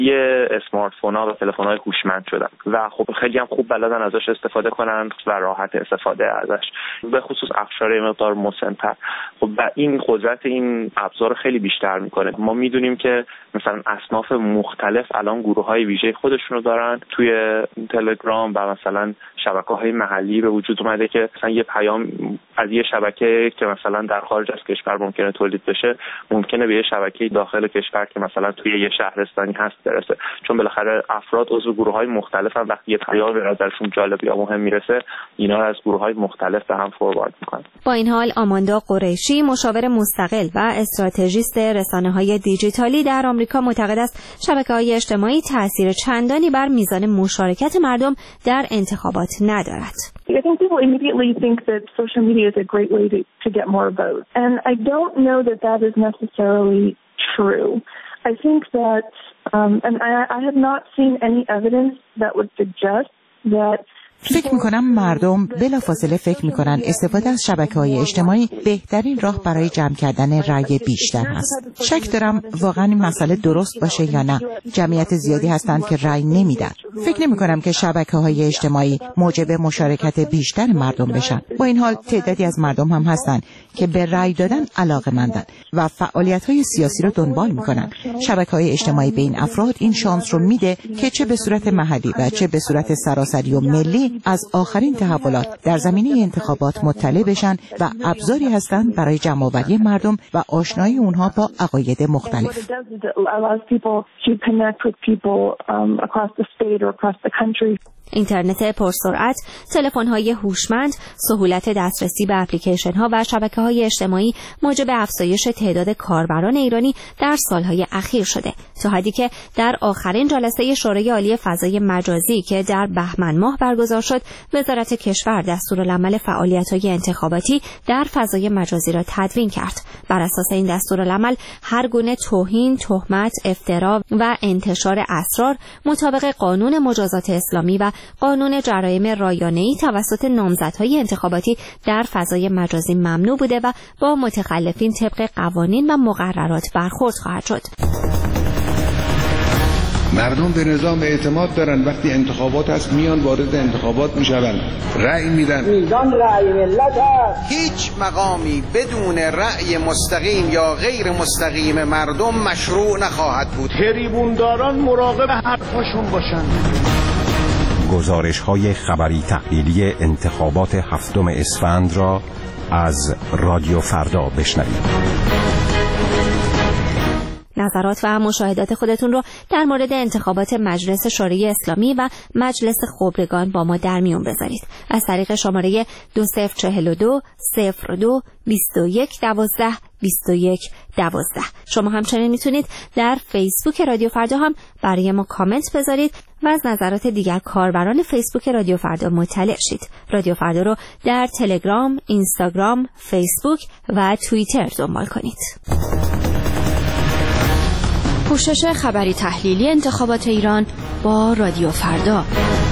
یه اسمارت فون‌ها و تلفن‌های هوشمند شدن و خب خیلی هم خوب بلدن ازش استفاده کنن و راحت استفاده ازش، به خصوص اقشار مقدار مسن‌تر. خب این قدرت این ابزار خیلی بیشتر میکنه. ما میدونیم که مثلا اصناف مختلف الان گروه‌های ویژه خودشونو دارن توی تلگرام و مثلا شبکه‌های محلی به وجود اومده که مثلا یه پیام از یه شبکه که مثلا در خارج از کشور ممکنه تولید بشه ممکنه به یه شبکه داخل کشور که مثلا توی یه شهرستانی هست برسه، چون بالاخره افراد عضو گروه‌های مختلفن. وقتی یه پیام به نظرشون جالب یا مهم میرسه اینا رو از گروه‌های مختلف به هم فوروارد میکنن. با این حال آماندا قریشی، مشاور مستقل و استراتژیست رسانه‌های دیجیتالی در آمریکا، معتقد است شبکه‌های اجتماعی تأثیر چندانی بر میزان مشارکت مردم در انتخابات ندارد. I think people immediately think that social media is a great way to get more votes. And I don't know that is necessarily true. I think that, and I have not seen any evidence that would suggest that فکر میکنم مردم بلافاصله فکر میکنن استفاده از شبکه‌های اجتماعی بهترین راه برای جمع کردن رأی بیشتر هست. شک دارم واقعا این مسئله درست باشه یا نه. جمعیت زیادی هستند که رأی نمیدن. فکر نمیکنم که شبکه‌های اجتماعی موجب مشارکت بیشتر مردم بشن. با این حال تعدادی از مردم هم هستن که به رأی دادن علاقه‌مندن و فعالیت‌های سیاسی رو دنبال میکنن. شبکه‌های اجتماعی به این افراد این شانس رو میده که چه به صورت محلی و چه به صورت سراسری و ملی از آخرین تحولات در زمینه انتخابات مطلع بشن و ابزاری هستند برای جمع‌آوری مردم و آشنایی اونها با عقاید مختلف. اینترنت پرسرعت، تلفن‌های هوشمند، سهولت دسترسی به اپلیکیشن‌ها و شبکه‌های اجتماعی موجب افزایش تعداد کاربران ایرانی در سال‌های اخیر شده، تا حدی که در آخرین جلسه شورای عالی فضای مجازی که در بهمن ماه برگزار شد، وزارت کشور دستورالعمل فعالیت‌های انتخاباتی در فضای مجازی را تدوین کرد. بر اساس این دستورالعمل هر گونه توهین، تهمت، افترا و انتشار اسرار مطابق قانون مجازات اسلامی و قانون جرایم رایانه‌ای توسط نامزدهای انتخاباتی در فضای مجازی ممنوع بوده و با متخلفین طبق قوانین و مقررات برخورد خواهد شد. مردم به نظام اعتماد دارن. وقتی انتخابات هست میان وارد انتخابات میشون، رأی میدن. میدان رأی ملت است. هیچ مقامی بدون رأی مستقیم یا غیر مستقیم مردم مشروع نخواهد بود. تریبونداران مراقب حرفاشون باشن. گزارش‌های خبری تحلیلی انتخابات 7 اسفند را از رادیو فردا بشنوید. نظرات و مشاهدات خودتون رو در مورد انتخابات مجلس شورای اسلامی و مجلس خبرگان با ما در میون بذارید از طریق شماره 2042 02 21 12 21 12. شما همچنین میتونید در فیسبوک رادیو فردا هم برای ما کامنت بذارید و از نظرات دیگر کاربران فیسبوک رادیو فردا مطلع شید. رادیو فردا رو در تلگرام، اینستاگرام، فیسبوک و توییتر دنبال کنید. پوشش خبری تحلیلی انتخابات ایران با رادیو فردا.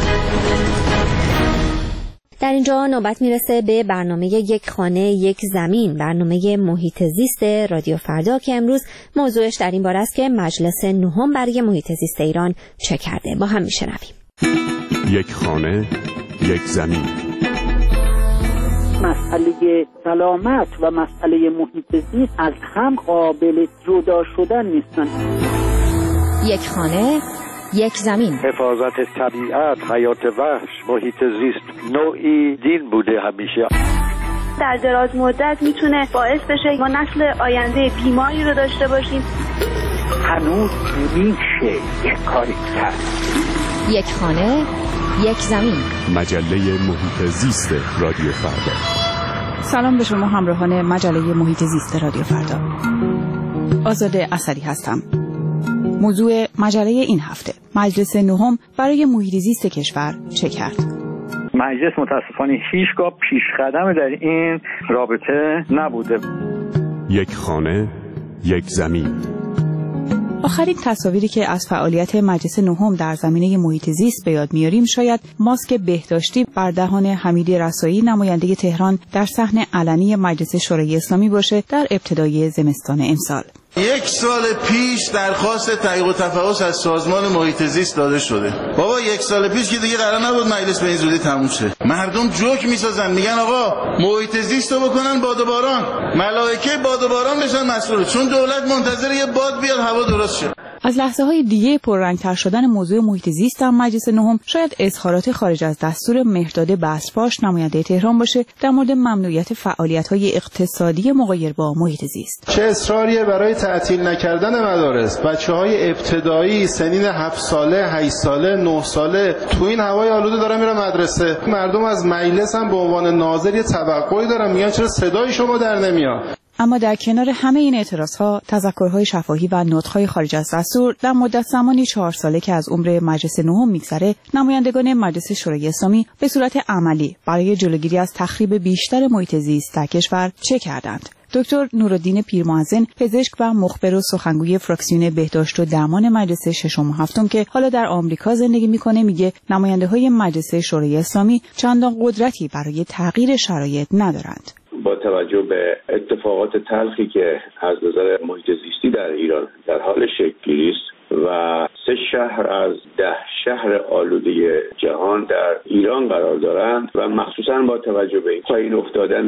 در اینجا نوبت میرسه به برنامه یک خانه یک زمین، برنامه محیط زیست رادیو فردا که امروز موضوعش در این باره است که مجلس نهم برای محیط زیست ایران چه کرده. با هم میشنویم. یک خانه یک زمین. مسئله سلامت و مسئله محیط زیست از هم قابل جدا شدن نیستن. یک خانه یک زمین. حفاظت طبیعت، حیات وحش، محیط زیست نوعی دین بوده همیشه. در دراز مدت میتونه باعث بشه ما نسل آینده بیماری رو داشته باشیم. هنوز میشه یک کاری کرد. یک خانه یک زمین. مجله محیط زیست رادیو فردا. سلام به شما همراهان مجله محیط زیست رادیو فردا. آزاده اثری هستم. موضوع مجله این هفته: مجلس نهم برای محیط زیست کشور چه کرد؟ مجلس متاسفانه هیچگاه پیشقدم در این رابطه نبوده. یک خانه یک زمین. آخرین تصاویری که از فعالیت مجلس نهم در زمینه محیط زیست به یاد میاریم شاید ماسک بهداشتی بر دهان حمید رسایی، نماینده تهران در صحن علنی مجلس شورای اسلامی باشه در ابتدای زمستان امسال. 1 سال پیش درخواست تحقیق و تفحص از سازمان محیط زیست داده شده. بابا 1 سال پیش که دیگه قرار نبود مجلس به این زودی تموم شه. مردم جوک میسازن، میگن آقا محیط زیست رو بکنن باد و باران، ملائکه باد و باران بشن مسئول، چون دولت منتظر یه باد بیاد هوا درست شه. از لحظه‌های دیگه پررنگ‌تر شدن موضوع محیط زیست در مجلس نهم شاید اظهارات خارج از دستور مهرداد بسرپاش نماینده تهران باشه در مورد ممنوعیت فعالیت‌های اقتصادی مغایر با محیط زیست. چه اصراریه برای تعطیل نکردن مدارس؟ بچه‌های ابتدایی سنین 7 ساله، 8 ساله، 9 ساله تو این هوای آلوده دارن میرن مدرسه. مردم از مجلس هم به عنوان ناظر یه توقعی دارن، میگن چرا صدای شما در نمیاد؟ اما در کنار همه این اعتراضها، تذکرهای شفاهی و نطق‌های خارج از دستور در مدت زمانی 4 ساله که از عمر مجلس نهم میگذره، نمایندگان مجلس شورای اسلامی به صورت عملی برای جلوگیری از تخریب بیشتر محیط زیست در کشور چه کردند؟ دکتر نورالدین پیرمحسن، پزشک و مخبر و سخنگوی فراکسیون بهداشت و درمان مجلس ششم و هفتم که حالا در آمریکا زندگی میکنه، میگه نماینده‌های مجلس شورای اسلامی چندان قدرتی برای تغییر شرایط ندارند. با توجه به اتفاقات تلخی که از نظر محیط زیستی در ایران در حال شکل‌گیری است و 3 شهر از 10 شهر آلوده جهان در ایران قرار دارند و مخصوصا با توجه به پایین افتادن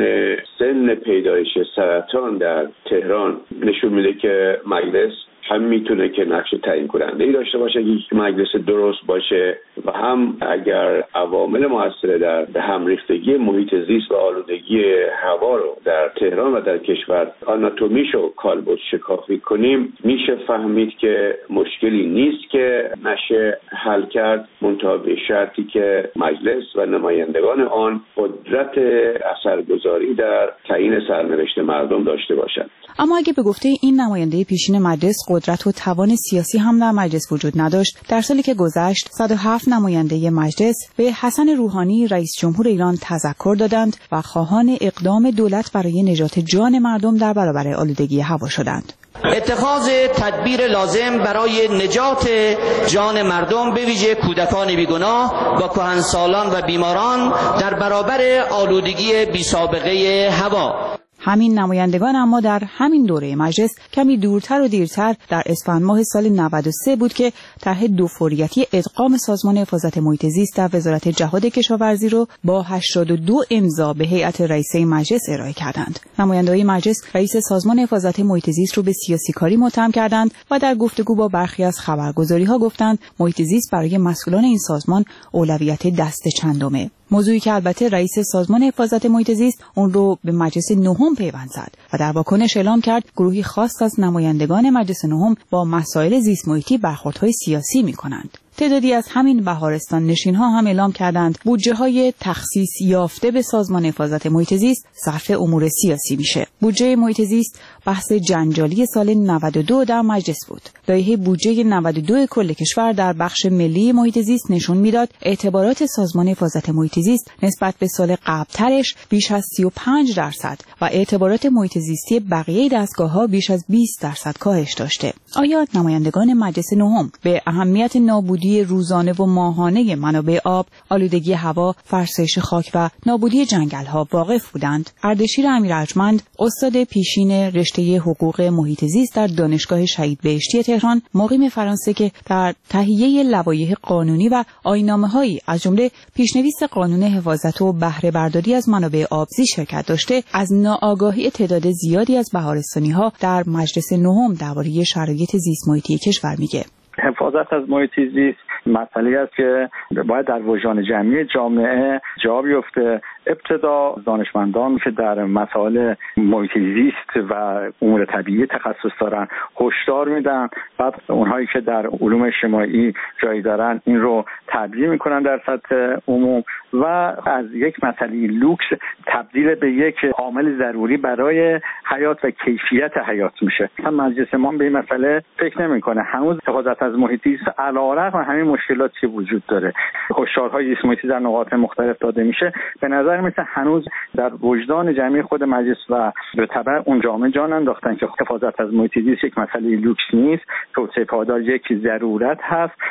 سن پیدایش سرطان در تهران نشون میده که مجلس هم میتونه که نقش تعیین کننده ای داشته باشه، یک مجلس درست باشه و هم اگر عوامل مؤثر در هم ریختگی محیط زیست و آلودگی هوا رو در تهران و در کشور آناتومیشو کالبد شکافی کنیم، میشه فهمید که مشکلی نیست که نشه حل کرد، منتها به شرطی که مجلس و نمایندگان آن قدرت اثرگذاری در تعیین سرنوشت مردم داشته باشند. اما اگه به گفته این نماینده پیشین مجلس قدرت و توان سیاسی هم در مجلس وجود نداشت، در سالی که گذشت 107 نماینده مجلس به حسن روحانی رئیس جمهور ایران تذکر دادند و خواهان اقدام دولت برای نجات جان مردم در برابر آلودگی هوا شدند. اتخاذ تدبیر لازم برای نجات جان مردم به ویژه کودکان بیگناه و کهنسالان و بیماران در برابر آلودگی بی‌سابقه هوا. همین نمایندگان اما در همین دوره مجلس کمی دورتر و دیرتر در اسفند ماه سال 93 بود که طرح 2 فوریتی ادغام سازمان حفاظت محیط زیست در وزارت جهاد کشاورزی رو با 82 امضا به هیئت رئیسه مجلس ارائه کردند. نمایندگان مجلس رئیس سازمان حفاظت محیط زیست رو به سیاسی کاری متهم کردند و در گفتگو با برخی از خبرگزاری‌ها گفتند محیط زیست برای مسئولان این سازمان اولویت دست چندمه. موضوعی که البته رئیس سازمان حفاظت محیط زیست اون رو به مجلس نهم پیوند زد و در واکنش اعلام کرد گروهی خاص از نمایندگان مجلس نهم با مسائل زیست محیطی برخوردهای سیاسی می‌کنند. تعدادی از همین بهارستان نشین‌ها هم اعلام کردند بودجه‌های تخصیص یافته به سازمان حفاظت محیط زیست صرف امور سیاسی میشه. بودجه محیط زیست بحث جنجالی سال 92 در مجلس بود. لایحه بودجه 92 کل کشور در بخش ملی محیط زیست نشون میداد اعتبارات سازمان حفاظت محیط زیست نسبت به سال قبل‌ترش بیش از 35% و اعتبارات محیط زیستی بقیه دستگاه‌ها بیش از 20% کاهش داشته. آیا نمایندگان مجلس نهم به اهمیت نابودی روزانه و ماهانه منابع آب، آلودگی هوا، فرسایش خاک و نابودی جنگل‌ها واقف بودند؟ اردشیر امیرارجمند، استاد پیشین رشته حقوق محیط زیست در دانشگاه شهید بهشتی تهران، مقیم فرانسه که در تهیه لوایح قانونی و آیین‌نامه‌هایی از جمله پیشنویس قانون حفاظت و بهره برداری از منابع آبزی شرکت داشته، از ناآگاهی تعداد زیادی از بهارستانی‌ها در مجلس نهم درباره شرایط زیست محیطی کشور میگه. حفاظت از محیط زیست مسئله است که باید در وجدان جمعی جامعه جا بیفته. ابتدا دانشمندان که در مسائل محیط زیست و امور طبیعی تخصص دارن هشدار میدن، بعد اونهایی که در علوم اجتماعی جایی دارن این رو تبیین میکنن در سطح عموم و از یک مسئله لوکس تبدیل به یک عامل ضروری برای حیات و کیفیت حیات میشه. هم مجلس ما به این مسئله فکر نمیکنه. هنوز حفاظت از محیط زیست علیرغم همین مشکلاتی که وجود داره، هشدارهای زیست محیطی در نقاط مختلف داده میشه، به نظر مثل هنوز در وجدان جمعی خود مجلس و به تبع اون جامعه جان انداختن که حفاظت از محیط زیست یک مسئله لوکس نیست، توسعه پایدار یک ضرورت هست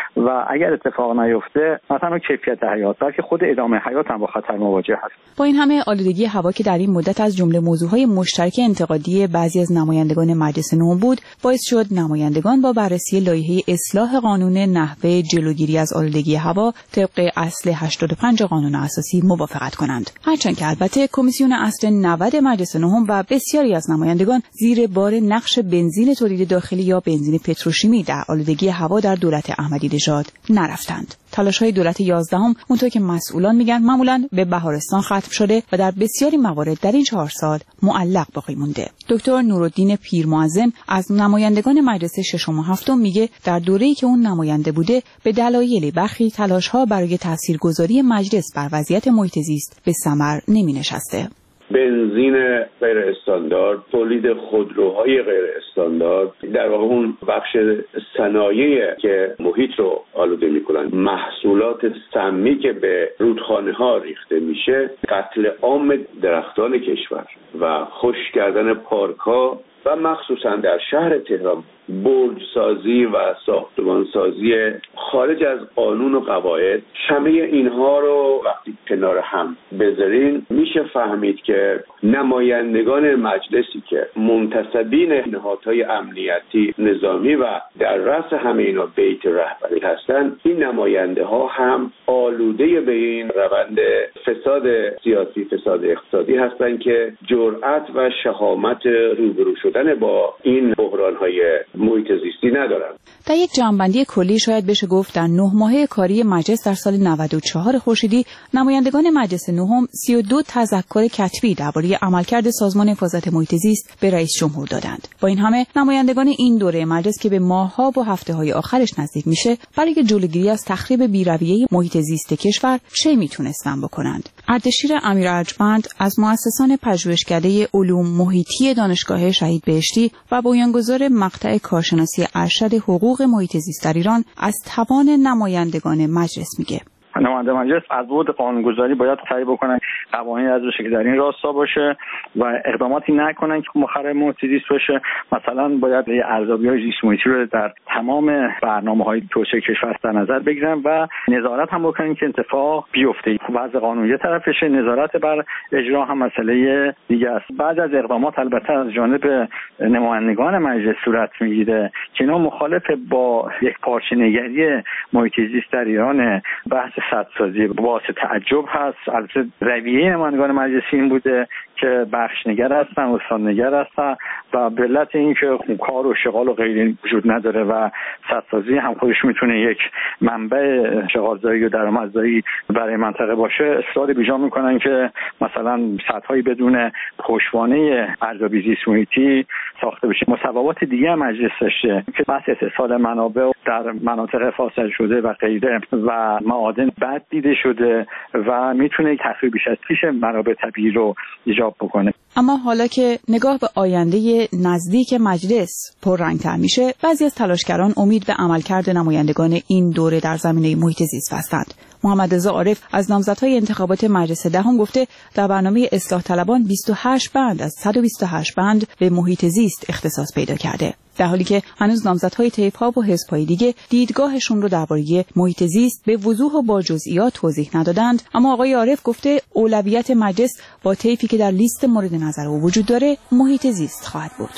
و اگر اتفاق نیفته نه تنها کیفیت حیات بلکه خود ادامه حیات هم با خطر مواجه هست. با این همه آلودگی هوا که در این مدت از جمله موضوعهای مشترک انتقادی بعضی از نمایندگان مجلس نهم بود، باعث شد نمایندگان با بررسی لایحه اصلاح قانون نحوه جلوگیری از آلودگی هوا طبق اصل 85 قانون اساسی موافقت کنند. هرچند که البته کمیسیون اصل 90 مجلس نهم و بسیاری از نمایندگان زیر بار نقش بنزین تولید داخلی یا بنزین پتروشیمی در آلودگی هوا در دولت احمدی نژاد نرفتند. تلاش‌های دولت 11 اونطور که مسئولان میگن معمولاً به بهارستان ختم شده و در بسیاری موارد در این 4 سال معلق باقی مونده. دکتر نورالدین پیرمعظم از نمایندگان مجلس ششم و هفتم میگه در دوره‌ای که اون نماینده بوده به دلایل برخی تلاش‌ها برای تاثیرگذاری مجلس بر وضعیت محیط زیست به ثمر نمی‌نشسته. بنزین غیر استاندارد، تولید خودروهای غیر استاندارد، در واقع اون بخش صنایعی که محیط رو آلوده میکنن، محصولات سمی که به رودخانه ها ریخته میشه، قتل عام درختان کشور و خشک کردن پارک ها و مخصوصا در شهر تهران برج سازی و ساختمان سازی خارج از قانون و قواعد، همه اینها رو وقتی کنار هم بذارین میشه فهمید که نمایندگان مجلسی که منتسبین نهادهای امنیتی نظامی و در رأس همه اینا بیت رهبری هستن، این نماینده ها هم آلوده به این روند فساد سیاسی، فساد اقتصادی هستن که جرأت و شهامت روبرو شدن با این بحران‌های محیط زیستی ندارن. در یک جمع‌بندی کلی شاید بشه گفت در 9 ماهه کاری مجلس در سال 94 خورشیدی نمایندگان مجلس نهم 32 تذکر کتبی درباره عملکرد سازمان حفاظت محیط زیست به رئیس جمهور دادند. با این همه نمایندگان این دوره مجلس که به ماه‌ها و هفته‌های آخرش نزدیک میشه، برای جلوگیری از تخریب بی‌رویه محیط زیست کشور چه میتونستن بکنند؟ اردشیر امیر ارجمند از مؤسسان پژوهشکده علوم محیطی دانشگاه شهید بهشتی و بنیانگذار مقطع کارشناسی ارشد حقوق محیط زیست در ایران از توان نمایندگان مجلس میگه. نماینده مجلس از بعد قانونگذاری باید سعی بکنن قوانین از بشه که در این راستا باشه و اقداماتی نکنن که مخرب محیط زیست باشه. مثلا باید ارزیابی‌های زیست محیطی رو در تمام برنامه‌های توسعه کشور در نظر بگیرن و نظارت هم بکنن که اتفاق بیفته. وضع قانون یه طرفشه، نظارت بر اجرا هم مسئله دیگه است. بعد از اقدامات البته از جانب نمایندگان مجلس صورت میگیره که اینا مخالف با یک پارچه‌نگری محیط زیست در ایران، بحث سدسازی باعث تعجب هست. البته رویه نمایندگان مجلسی این بوده که بخشنگر هستن، استاندنگر هستن و به علت اینکه کار و شغال و غیره وجود نداره و سدسازی هم خودش میتونه یک منبع شغالزایی و درآمدزایی برای منطقه باشه، اصرار بیجا میکنن که مثلا سدهای بدون پشتوانه ارزیابی زیست محیطی ساخته بشه. مصوبات دیگه مجلس داشته که بحث اتصال منابع در مناطق فاصل شده و غیره و معادن بد دیده شده و میتونه تخریب بیش از پیش منابع طبیعی رو ایجاب بکنه. اما حالا که نگاه به آینده نزدیک مجلس پررنگ‌تر میشه، بعضی از تلاشگران امید به عملکرد نمایندگان این دوره در زمینه محیط زیست بستند. محمد رضا عارف از نامزدهای انتخابات مجلس دهم گفته در برنامه اصلاح طلبان 28 بند از 128 بند به محیط زیست اختصاص پیدا کرده، در حالی که هنوز نامزدهای طیف‌ها و حزب‌های دیگه دیدگاهشون رو درباره محیط زیست به وضوح و با جزئیات توضیح ندادند. اما آقای عارف گفته اولویت مجلس با طیفی که در لیست مورد نظر او وجود داره محیط زیست خواهد بود.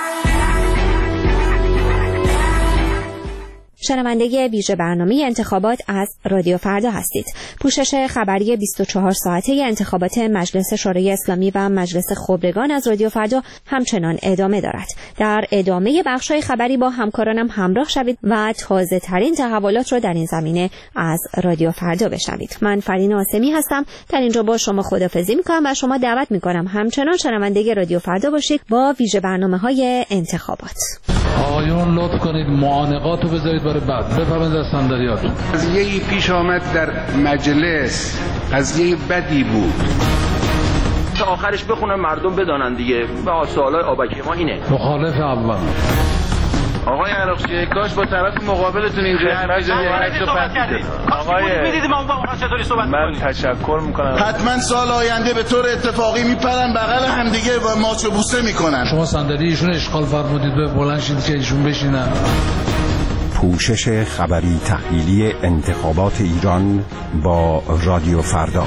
شنونده ویژه برنامه انتخابات از رادیو فردا هستید. پوشش خبری 24 ساعته انتخابات مجلس شورای اسلامی و مجلس خبرگان از رادیو فردا همچنان ادامه دارد. در ادامه بخش‌های خبری با همکارانم همراه شوید و تازه ترین تحولات را در این زمینه از رادیو فردا بشنوید. من فرین آسمی هستم. در اینجا با شما خداحافظی می‌کنم و شما دعوت می‌کنم همچنان شنونده رادیو فردا باشید با ویژه برنامه‌های انتخابات. آقایون لطف کنید معانقات رو بذارید برای بعد. بفرمایید از صندلیاتون. قضیه‌ای پیش آمد در مجلس، قضیه بدی بود. تا آخرش بخونم مردم بدانن دیگه. به سوالای آبکی ما اینه. مخالف اول. آقای عراقچی کاش با طرف مقابلتون اینجوری حرف بزنید. آقای من تشکر میکنم. حتما سال آینده به طور اتفاقی میپرن بغل همدیگه و ماچ و بوسه میکنن. شما صندلی ایشون اشغال فرمودید به بلند شید که ایشون بشینن. پوشش خبری تحلیلی انتخابات ایران با رادیو فردا.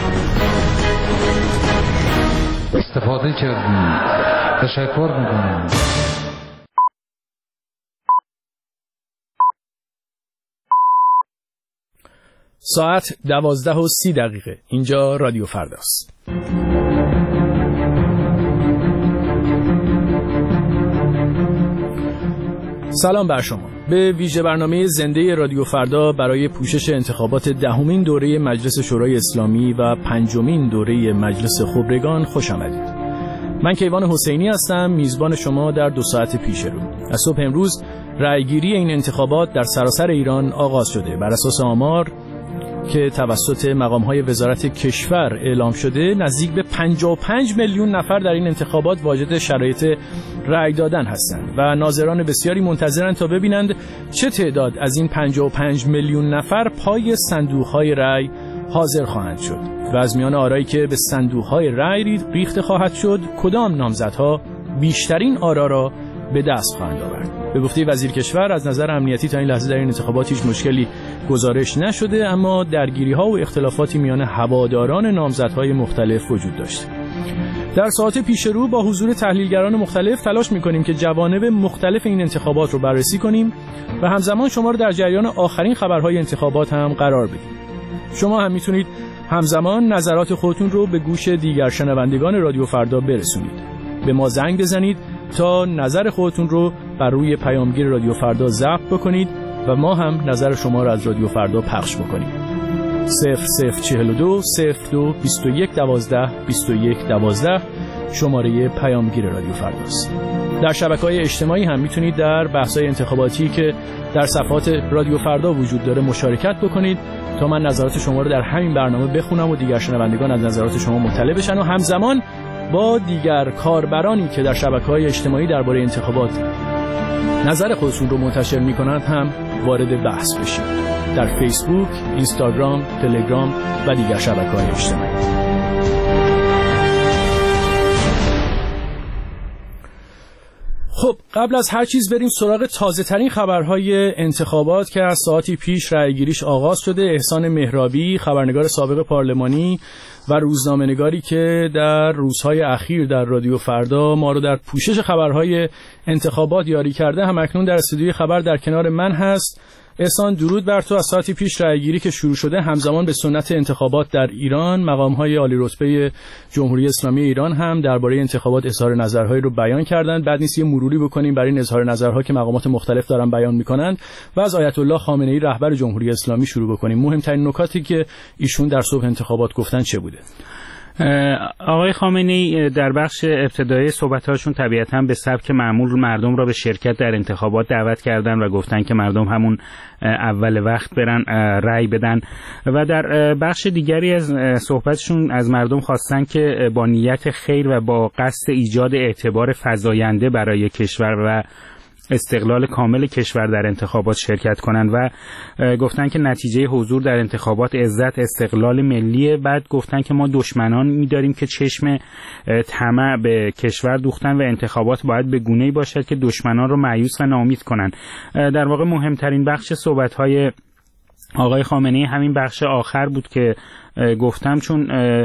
استفاده کردیم. تشکر میکنم. ساعت 12:30. اینجا رادیو فرداست. سلام بر شما. به ویژه برنامه زنده رادیو فردا برای پوشش انتخابات 10مین دوره مجلس شورای اسلامی و 5مین دوره مجلس خبرگان خوش آمدید. من کیوان حسینی هستم، میزبان شما در 2 ساعت پیش رو. از صبح امروز رأیگیری این انتخابات در سراسر ایران آغاز شده. بر اساس آمار که توسط مقام‌های وزارت کشور اعلام شده، نزدیک به 55 میلیون نفر در این انتخابات واجد شرایط رأی دادن هستند و ناظران بسیاری منتظرند تا ببینند چه تعداد از این 55 میلیون نفر پای صندوق‌های رأی حاضر خواهند شد و از میان آرایی که به صندوق‌های رأی ریخته خواهد شد، کدام نامزدها بیشترین آرا را به دست خواهند آورد. به گفته وزیر کشور، از نظر امنیتی تا این لحظه در این انتخابات هیچ مشکلی گزارش نشده، اما درگیری‌ها و اختلافاتی میان هواداران نامزدهای مختلف وجود داشته. در ساعات پیش رو با حضور تحلیلگران مختلف تلاش می‌کنیم که جوانب مختلف این انتخابات رو بررسی کنیم و همزمان شما رو در جریان آخرین خبرهای انتخابات هم قرار بدیم. شما هم میتونید همزمان نظرات خودتون رو به گوش دیگر شنوندگان رادیو فردا برسونید. به ما زنگ بزنید تا نظر خودتون رو بر روی پیامگیر رادیو فردا ضبط بکنید و ما هم نظر شما رو از رادیو فردا پخش بکنیم. 0042 02 21 12 21 12 شماره پیامگیر رادیو فرداست. در شبکه‌های اجتماعی هم میتونید در بحث‌های انتخاباتی که در صفحات رادیو فردا وجود داره مشارکت بکنید تا من نظرات شما رو در همین برنامه بخونم و دیگر شنوندگان از نظرات شما مطلع بشن و همزمان با دیگر کاربرانی که در شبکه‌های اجتماعی درباره انتخابات نظر خودشون رو منتشر می‌کنند هم وارد بحث بشید. در فیسبوک، اینستاگرام، تلگرام و دیگر شبکه‌های اجتماعی. خب قبل از هر چیز بریم سراغ تازه ترین خبرهای انتخابات که از ساعتی پیش رأیگیریش آغاز شده. احسان مهرابی، خبرنگار سابق پارلمانی و روزنامه‌نگاری که در روزهای اخیر در رادیو فردا ما رو در پوشش خبرهای انتخابات یاری کرده، هم اکنون در استودیوی خبر در کنار من هست. احسان، درود بر تو. از ساعتی پیش رأیگیری که شروع شده، همزمان به سنت انتخابات در ایران مقام‌های عالی رتبه جمهوری اسلامی ایران هم درباره انتخابات اظهار نظرهایی رو بیان کردند. بعد نیست یه مروری بکنیم بر این اظهار نظرها که مقامات مختلف دارن بیان می‌کنند و از آیت الله خامنه‌ای رهبر جمهوری اسلامی شروع بکنیم. مهمترین نکاتی که ایشون در صبح انتخابات گفتن چه بوده؟ آقای خامنه‌ای در بخش ابتدایی صحبت‌هاشون طبیعتاً به سبک معمول مردم را به شرکت در انتخابات دعوت کردن و گفتن که مردم همون اول وقت برن رأی بدن و در بخش دیگری از صحبتشون از مردم خواستن که با نیت خیر و با قصد ایجاد اعتبار فزاینده برای کشور و استقلال کامل کشور در انتخابات شرکت کنند و گفتن که نتیجه حضور در انتخابات عزت استقلال ملیه. بعد گفتن که ما دشمنان می‌داریم که چشم طمع به کشور دوختن و انتخابات باید به گونه‌ای باشد که دشمنان رو مایوس و ناامید کنن. در واقع مهمترین بخش صحبت‌های آقای خامنه‌ای همین بخش آخر بود که گفتم، چون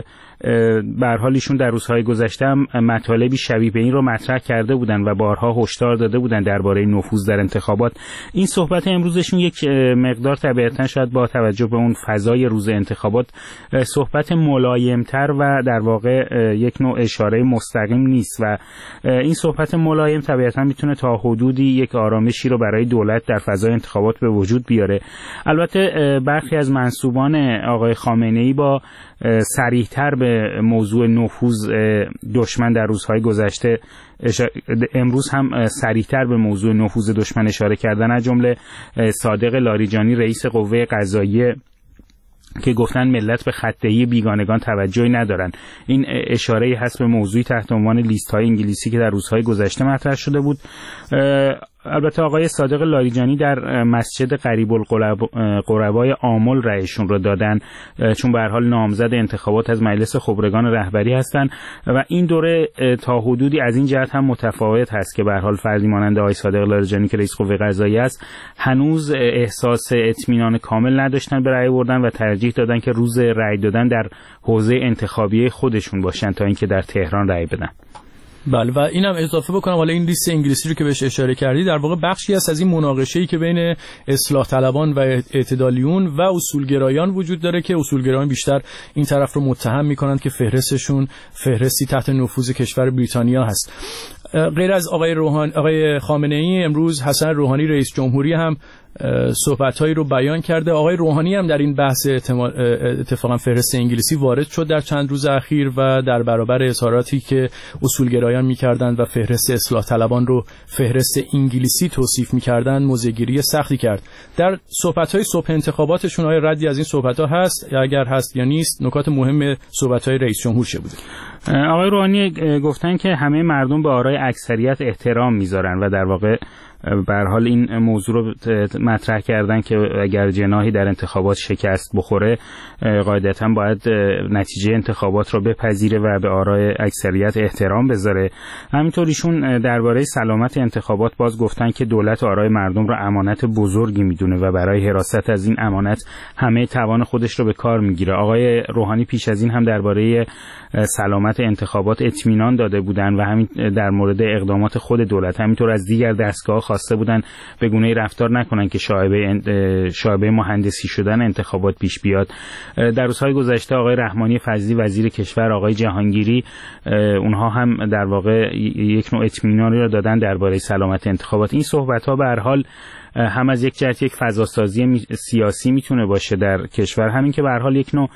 به هر حال ایشون در روزهای گذشته مطالبی شبیه به این رو مطرح کرده بودن و بارها هشدار داده بودن درباره نفوذ در انتخابات. این صحبت امروزشون یک مقدار طبیعتاً شاید با توجه به اون فضای روز انتخابات صحبت ملایمتر و در واقع یک نوع اشاره مستقیم نیست و این صحبت ملایم طبیعتاً میتونه تا حدودی یک آرامشی رو برای دولت در فضای انتخابات به وجود بیاره. البته برخی از منسوبان آقای خامنه‌ای با صریح‌تر به موضوع نفوذ دشمن در روزهای گذشته امروز هم صریح‌تر به موضوع نفوذ دشمن اشاره کردن، از جمله صادق لاریجانی رئیس قوه قضاییه که گفتن ملت به خطه‌ای بیگانگان توجهی ندارن. این اشاره‌ای هست به موضوعی تحت عنوان لیست‌های انگلیسی که در روزهای گذشته مطرح شده بود. البته آقای صادق لاریجانی در مسجد قریب القربای آمل رأیشون رو دادن، چون به هر حال نامزد انتخابات از مجلس خبرگان رهبری هستن و این دوره تا حدودی از این جهت هم متفاوت هست که به هر حال فردی مانند آقای صادق لاریجانی که رئیس قوه قضاییه است هنوز احساس اطمینان کامل نداشتن به رأی بردن و ترجیح دادن که روز رأی دادن در حوزه انتخابی خودشون باشن تا اینکه در تهران رأی بدن. بله و اینم اضافه بکنم، حالا این لیست انگلیسی رو که بهش اشاره کردی در واقع بخشی است از این مناقشه‌ای که بین اصلاح طلبان و اعتدالیون و اصولگرایان وجود داره که اصولگرایان بیشتر این طرف رو متهم میکنند که فهرستشون فهرستی تحت نفوذ کشور بریتانیا هست. غیر از آقای خامنه‌ای، امروز حسن روحانی رئیس جمهوری هم صحبت‌هایی رو بیان کرده. آقای روحانی هم در این بحث اتفاقا فهرست انگلیسی وارد شد در چند روز اخیر و در برابر اظهاراتی که اصولگرایان می‌کردند و فهرست اصلاح طلبان رو فهرست انگلیسی توصیف می‌کردند موضع‌گیری سختی کرد. در صحبت‌های صبح انتخاباتشون آیا ردی از این صحبت‌ها هست؟ اگر هست یا نیست، نکات مهم صحبت‌های رئیس جمهور چه بوده؟ آقای روحانی گفتن که همه مردم به آرای اکثریت احترام می‌ذارن و در واقع به هر حال این موضوع رو مطرح کردن که اگر جناحی در انتخابات شکست بخوره قاعدتاً باید نتیجه انتخابات رو بپذیره و به آرای اکثریت احترام بذاره. همینطور ایشون درباره سلامت انتخابات باز گفتن که دولت آرای مردم رو امانت بزرگی میدونه و برای حراست از این امانت همه توان خودش رو به کار میگیره. آقای روحانی پیش از این هم درباره سلامت انتخابات اطمینان داده بودن و همین در مورد اقدامات خود دولت همینطور از دیگر دستگاه خواسته بودن به گونه‌ای رفتار نکنن که شایبه مهندسی شدن انتخابات پیش بیاد. در روزهای گذشته آقای رحمانی فضلی وزیر کشور، آقای جهانگیری، اونها هم در واقع یک نوع اطمینانی را دادن درباره سلامت انتخابات. این صحبت‌ها به هر حال هم از یک جهت یک فضاسازی سیاسی میتونه باشه در کشور، همین که به هر حال یک نوع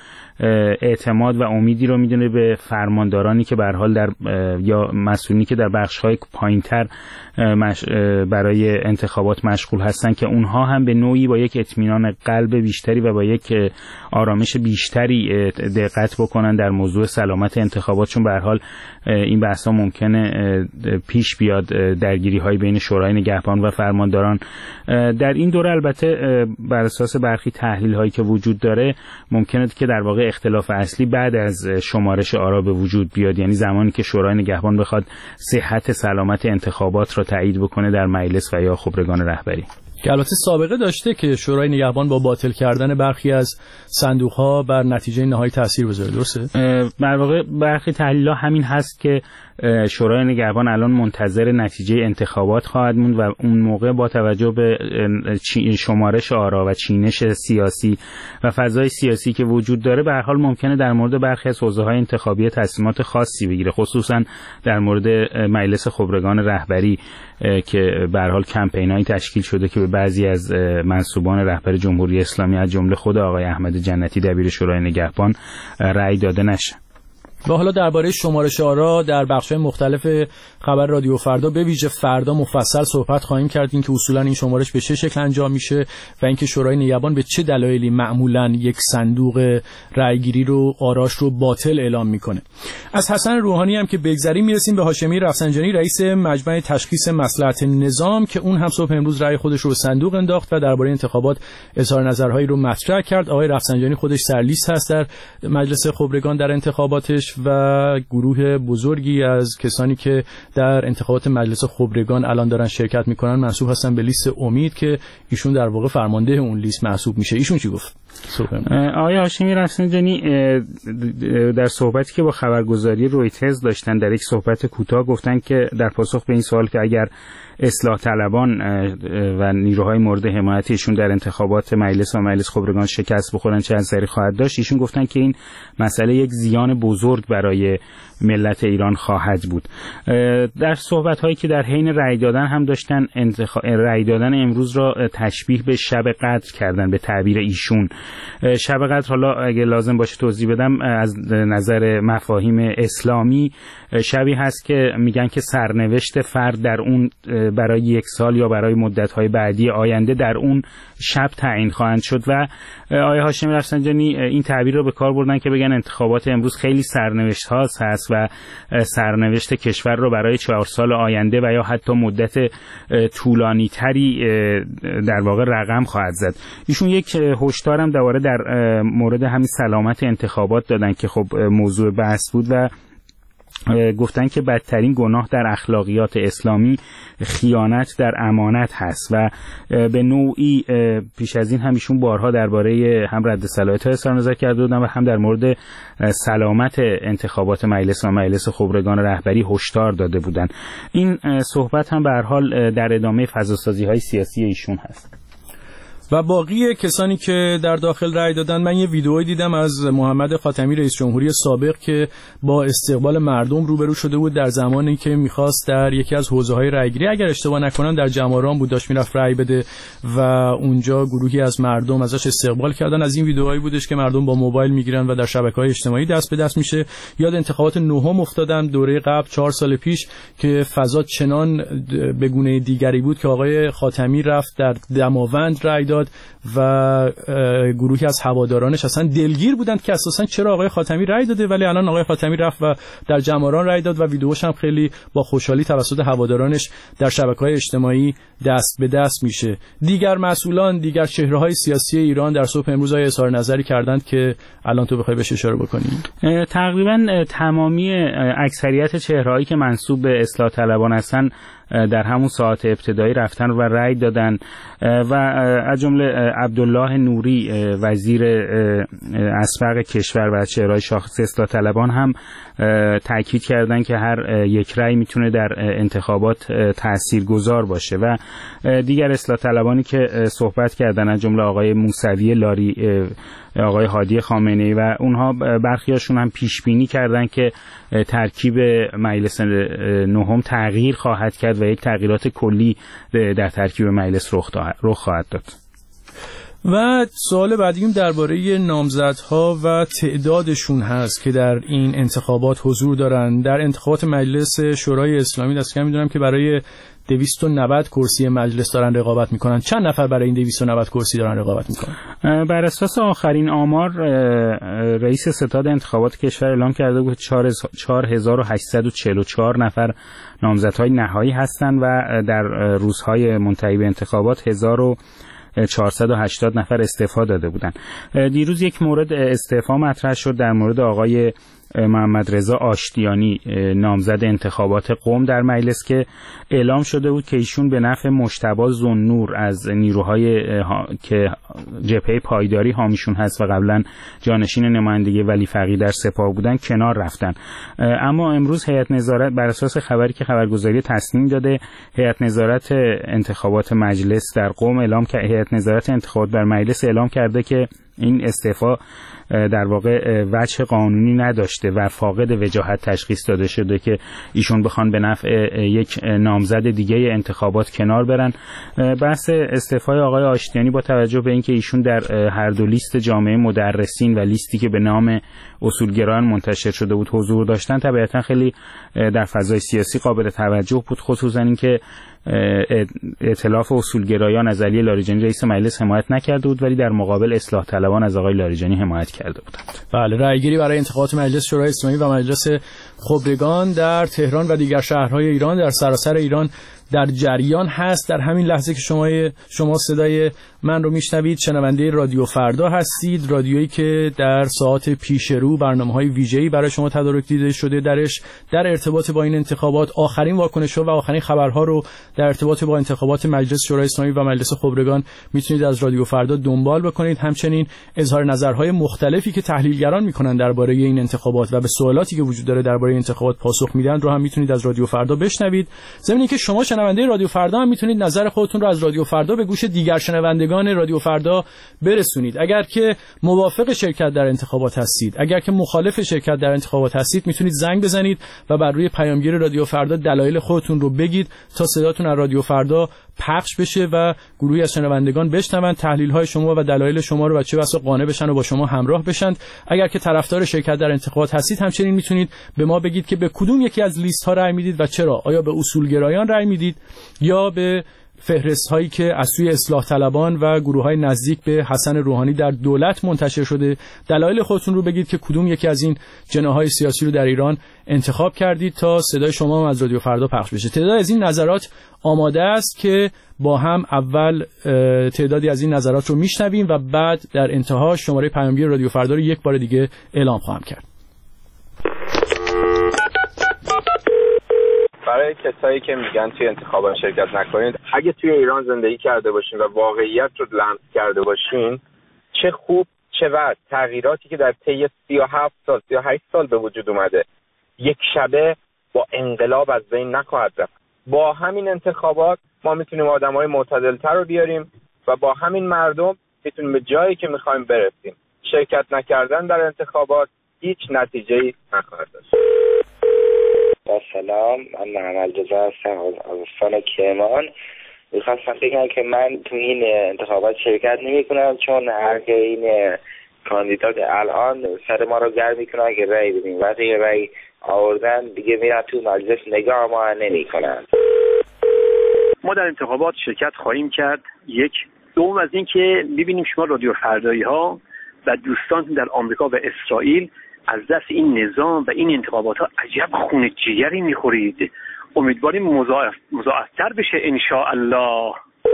اعتماد و امیدی رو میدونه به فرماندارانی که به هر حال در یا مسئولینی که در بخش‌های پایین‌تر برای انتخابات مشغول هستن که اونها هم به نوعی با یک اطمینان قلب بیشتری و با یک آرامش بیشتری دقت بکنن در موضوع سلامت انتخابات، چون به هر حال این بحث‌ها ممکنه پیش بیاد، درگیری‌های بین شورای نگهبان و فرمانداران. در این دوره البته بر اساس برخی تحلیل‌هایی که وجود داره ممکنه که در واقع اختلاف اصلی بعد از شمارش آرا به وجود بیاد، یعنی زمانی که شورای نگهبان بخواد صحت سلامت انتخابات را تایید بکنه در مجلس و یا خبرگان رهبری، که البته سابقه داشته که شورای نگهبان با باطل کردن برخی از صندوق‌ها بر نتیجه نهایی تاثیر بذاره. درسته؟ در واقع برخی تحلیل‌ها همین هست که شورای نگهبان الان منتظر نتیجه انتخابات خواهد موند و اون موقع با توجه به شمارش آرا و چینش سیاسی و فضای سیاسی که وجود داره به هر حال ممکنه در مورد برخی از حوزه‌های انتخابی تصمیمات خاصی بگیره، خصوصا در مورد مجلس خبرگان رهبری که به هر حال کمپینایی تشکیل شده که به بعضی از منصوبان رهبر جمهوری اسلامی از جمله خود آقای احمد جنتی دبیر شورای نگهبان رأی داده نشه. و حالا درباره شمارش آرا در بخش‌های مختلف خبر رادیو فردا به ویژه فردا مفصل صحبت خواهیم کرد، این که اصولا این شمارش به چه شکل انجام میشه و اینکه شورای نگهبان به چه دلایلی معمولا یک صندوق رأیگیری رو آراش رو باطل اعلام میکنه. از حسن روحانی هم که بگذریم میرسیم به هاشمی رفسنجانی رئیس مجمع تشخیص مصلحت نظام که اون هم صبح امروز رأی خودش رو به صندوق انداخت و درباره انتخابات اظهار نظرهایی رو مطرح کرد. آقای رفسنجانی خودش سرلیست هست در مجلس خبرگان در انتخاباتش و گروه بزرگی از کسانی که در انتخابات مجلس خبرگان الان دارن شرکت میکنن منسوب هستن به لیست امید که ایشون در واقع فرمانده اون لیست محسوب میشه. ایشون چی گفت؟ آقای هاشمی رفسنجانی در صحبتی که با خبرگزاری رویترز داشتن در یک صحبت کوتاه گفتن که در پاسخ به این سوال که اگر اصلاح طلبان و نیروهای مورد حمایت ایشون در انتخابات مجلس و مجلس خبرگان شکست بخورن چه اثری خواهد داشت، ایشون گفتن که این مسئله یک زیان بزرگ برای ملت ایران خواهد بود. در صحبت‌هایی که در حین رأی دادن هم داشتن رأی دادن امروز را تشبیه به شب قدر کردن به تعبیر ایشون شب قدر حالا اگه لازم باشه توضیح بدم از نظر مفاهیم اسلامی شبی هست که میگن که سرنوشت فرد در اون برای 1 سال یا برای مدت‌های بعدی آینده در اون شب تعیین خواهند شد و آقای هاشمی رفسنجانی این تعبیر رو به کار بردن که بگن انتخابات امروز خیلی سرنوشت هست و سرنوشت کشور رو برای 4 سال آینده و یا حتی مدت طولانی تری در واقع رقم خواهد زد. ایشون یک هشدار هم دوباره در مورد همین سلامت انتخابات دادن که خب موضوع بحث بود و گفتن که بدترین گناه در اخلاقیات اسلامی خیانت در امانت هست و به نوعی پیش از این همیشون بارها درباره هم رد صلاحیت اظهار نظر کرده بودن و هم در مورد سلامت انتخابات مجلس و مجلس خبرگان رهبری هشدار داده بودن. این صحبت هم به هر حال در ادامه فضاسازی‌های سیاسی ایشون هست. و باقی کسانی که در داخل رأی دادن، من یه ویدئویی دیدم از محمد خاتمی رئیس جمهوری سابق که با استقبال مردم روبرو شده بود در زمانی که می‌خواست در یکی از حوزه‌های رأیگیری، اگر اشتباه نکنم در جماران بود، داشت میرفت رأی بده و اونجا گروهی از مردم ازش استقبال کردن. از این ویدئوهایی بودش که مردم با موبایل میگیرن و در شبکه‌های اجتماعی دست به دست میشه. یاد انتخابات نهم افتادم دوره قبل 4 سال پیش که فضا چنان به گونه دیگری بود که آقای خاتمی رفت در دماوند رأی داد و گروهی از هوادارانش اصلا دلگیر بودند که اساسا چرا آقای خاتمی رأی داده، ولی الان آقای خاتمی رفت و در جماران رأی داد و ویدیوش هم خیلی با خوشحالی توسط هوادارانش در شبکه‌های اجتماعی دست به دست میشه. دیگر مسئولان، دیگر چهره‌های سیاسی ایران در صبح امروز اظهار نظری کردند که الان تو بخوای بهش اشاره بکنی. تقریبا تمامی اکثریت چهره‌هایی که منسوب به اصلاح طلبان هستن در همون ساعت ابتدایی رفتن و رأی دادن و از جمله عبدالله نوری وزیر اسبق کشور و چهره‌های شاخص اصلاح طلبان هم تاکید کردن که هر یک رأی میتونه در انتخابات تاثیرگذار باشه و دیگر اصلاح طلبانی که صحبت کردن از جمله آقای موسوی لاری، آقای هادی خامنه‌ای و اونها برخیاشون هم پیش بینی کردن که ترکیب مجلس نهم تغییر خواهد کرد و یک تغییرات کلی در ترکیب مجلس رخ خواهد داد. و سوال بعدیم درباره نامزدها و تعدادشون هست که در این انتخابات حضور دارن. در انتخابات مجلس شورای اسلامی دست کم می‌دونم که برای 290 کرسی مجلس دارن رقابت میکنن. چند نفر برای این 290 کرسی دارن رقابت میکنن؟ بر اساس آخرین آمار رئیس ستاد انتخابات کشور اعلام کرده بود 4844 نفر نامزدهای نهایی هستند و در روزهای منتهی به انتخابات 1480 نفر استعفا داده بودند. دیروز یک مورد استعفا مطرح شد در مورد آقای محمد رضا آشتیانی، نامزد انتخابات قم در مجلس، که اعلام شده بود که ایشون به نفع مجتبی ذوالنور از نیروهای که جبهه پایداری حامیشون هست و قبلا جانشین نمایندگی ولی فقیه در سپاه بودن کنار رفتن. اما امروز هیئت نظارت بر اساس خبری که خبرگزاری تصمیم داده، هیئت نظارت انتخابات مجلس در قم اعلام کرده، هیئت نظارت انتخابات در مجلس اعلام کرده که این استعفا در واقع وجه قانونی نداشته و فاقد وجاهت تشخیص داده شده که ایشون بخوان به نفع یک نامزد دیگه انتخابات کنار برن. بحث استعفای آقای آشتیانی با توجه به اینکه ایشون در هر دو لیست جامعه مدرسین و لیستی که به نام اصولگرایان منتشر شده بود حضور داشتن، طبیعتا خیلی در فضای سیاسی قابل توجه بود، خصوصا اینکه ائتلاف اصولگرایان از علی لاریجانی رئیس مجلس حمایت نکرده بود ولی در مقابل اصلاح طلبان از آقای لاریجانی حمایت کرده بودند. بله، رأیگیری برای انتخابات مجلس شورای اسلامی و مجلس خبرگان در تهران و دیگر شهرهای ایران در سراسر ایران در جریان هست. در همین لحظه که شما صدای من رو میشنوید شنونده رادیو فردا هستید، رادیویی که در ساعات پیش رو برنامه‌های ویژه‌ای برای شما تدارک دیده شده درش در ارتباط با این انتخابات آخرین واکنش‌ها و آخرین خبرها رو در ارتباط با انتخابات مجلس شورای اسلامی و مجلس خبرگان میتونید از رادیو فردا دنبال بکنید. همچنین اظهار نظرهای مختلفی که تحلیلگران میکنن درباره این انتخابات و به سوالاتی که وجود داره درباره انتخابات پاسخ میدن رو هم میتونید از رادیو فردا بشنوید. ضمن اینکه شما شنونده رادیو فردا هم میتونید نظر خودتون رو از رادیو فردا به گوش دیگر شنوندگان رادیو فردا برسونید. اگر که موافق شرکت در انتخابات هستید، اگر که مخالف شرکت در انتخابات هستید، میتونید زنگ بزنید و بر روی پیامگیر رادیو فردا دلایل خودتون رو بگید تا صداتون از رادیو فردا پخش بشه و گروهی از شنوندگان بشنون تحلیل‌های شما و دلایل شما رو و چه بسا قانع بشن و با شما همراه بشن. اگر که طرفدار شرکت در انتخابات هستید همچنین میتونید به ما بگید که به کدوم یکی از لیست‌ها رأی میدید و چرا. آیا به اصولگرایان رأی میدید یا به فهرست هایی که از سوی اصلاح طلبان و گروه های نزدیک به حسن روحانی در دولت منتشر شده؟ دلایل خودتون رو بگید که کدوم یکی از این جناح‌های سیاسی رو در ایران انتخاب کردید تا صدای شما هم از رادیو فردا پخش بشه. تعداد از این نظرات آماده است که با هم اول تعدادی از این نظرات رو میشنویم و بعد در انتها شماره پیامگیر رادیو فردا رو یک بار دیگه اعلام خواهم کرد. برای کسایی که میگن توی انتخابات شرکت نکنید، اگه توی ایران زندگی کرده باشین و واقعیت رو لمس کرده باشین، چه خوب چه بد تغییراتی که در طی 37 سال 38 سال به وجود اومده یک شبه با انقلاب از بین نخواهد رفت. با همین انتخابات ما میتونیم آدمای معتدل‌تر رو بیاریم و با همین مردم میتونیم به جایی که میخوایم برسیم. شرکت نکردن در انتخابات هیچ نتیجه‌ای نخواهد داشت. سلام، من محمد رضا هستم از استان کرمان. میخواستم بگم که من تو این انتخابات شرکت نمی کنم چون هر که این کاندیدات الان سر ما رو گرم میکنن که رأی بدیم، وقتی رأی آوردن دیگه میرن تو مجلس نگاه ما نمی کنن. ما در انتخابات شرکت خواهیم کرد. یک دوم از این که ببینیم شما رادیو فردایی ها و دوستان در آمریکا و اسرائیل از دست این نظام و این انتخابات ها عجب خون جگری میخورید. امیدواریم مضاعفتر بشه انشاءالله.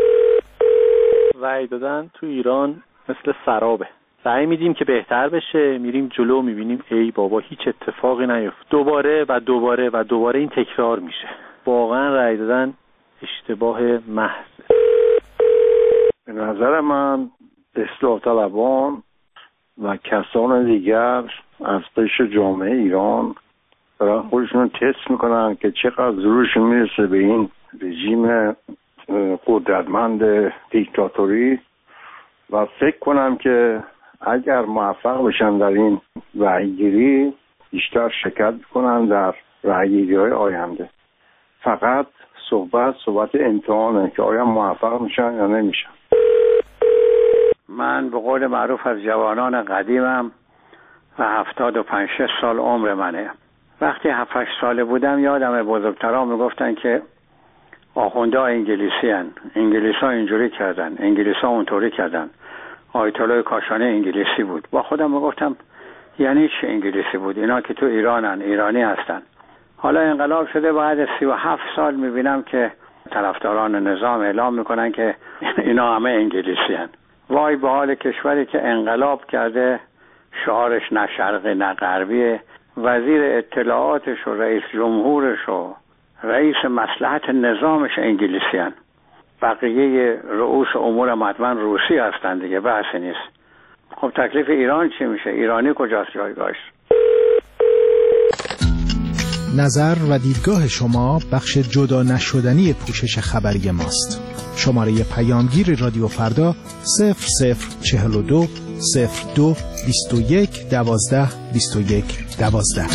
رأی دادن تو ایران مثل سرابه. رأی میدیم که بهتر بشه، میریم جلو میبینیم ای بابا هیچ اتفاقی نیفت. دوباره و دوباره و دوباره این تکرار میشه. واقعا رأی دادن اشتباه محض. به نظر من اصلاح طلبان و کسان دیگر از قشر جامعه ایران دارن خودشون تست میکنن که چقدر زورشون میرسه به این رژیم قدرتمند دیکتاتوری و فکر کنم که اگر موفق بشن در این رأیگیری بیشتر شرکت کنن در رأیگیری‌های آینده. فقط صحبت امتحانه که آیا موفق میشن یا نمیشن. من به قول معروف از جوانان قدیمم و 75 سال عمر منه. وقتی 7-8 ساله بودم یادم بزرگترها میگفتن که آخوندها انگلیسی هن. انگلیس ها اینجوری کردن، انگلیس ها اونطوری کردن. آیت الله کاشانی انگلیسی بود. با خودم میگفتم یعنی چه انگلیسی بود؟ اینا که تو ایرانن، ایرانی هستن. حالا انقلاب شده بعد 37 سال میبینم که طرفداران نظام اعلام میکنن که اینا همه انگلیسی هن. وای به حال کشوری که انقلاب کرده، شعارش نه شرقی نه غربیه، وزیر اطلاعاتش و رئیس جمهورش و رئیس مصلحت نظامش انگلیسی هن. بقیه رؤوس امور مطمئن روسی هستن دیگه، بحثی نیست. خب تکلیف ایران چی میشه؟ ایرانی کجاست جایگاهش؟ نظر و دیدگاه شما بخش جدا نشدنی پوشش خبری ماست. شماره پیامگیر رادیو فردا 0042 02 21 12 21 12.